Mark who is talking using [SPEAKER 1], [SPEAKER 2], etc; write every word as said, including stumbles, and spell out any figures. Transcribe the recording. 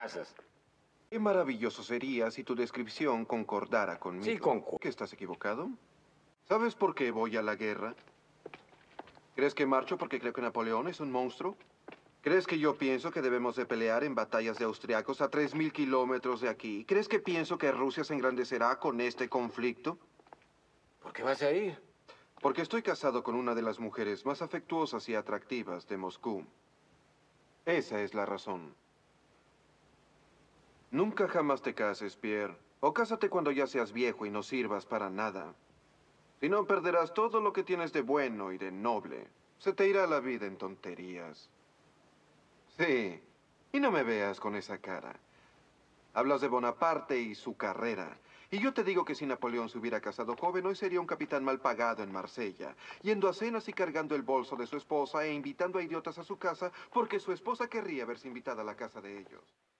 [SPEAKER 1] Haces.
[SPEAKER 2] Qué maravilloso sería si tu descripción concordara conmigo.
[SPEAKER 1] Sí, concu-
[SPEAKER 2] ¿Que estás equivocado? ¿Sabes por qué voy a la guerra? ¿Crees que marcho porque creo que Napoleón es un monstruo? ¿Crees que yo pienso que debemos de pelear en batallas de austriacos a tres mil kilómetros de aquí? ¿Crees que pienso que Rusia se engrandecerá con este conflicto?
[SPEAKER 1] ¿Por qué vas a ir?
[SPEAKER 2] Porque estoy casado con una de las mujeres más afectuosas y atractivas de Moscú. Esa es la razón. Nunca jamás te cases, Pierre. O cásate cuando ya seas viejo y no sirvas para nada. Si no, perderás todo lo que tienes de bueno y de noble. Se te irá la vida en tonterías. Sí. Y no me veas con esa cara. Hablas de Bonaparte y su carrera. Y yo te digo que si Napoleón se hubiera casado joven, hoy sería un capitán mal pagado en Marsella, yendo a cenas y cargando el bolso de su esposa e invitando a idiotas a su casa porque su esposa querría verse invitada a la casa de ellos.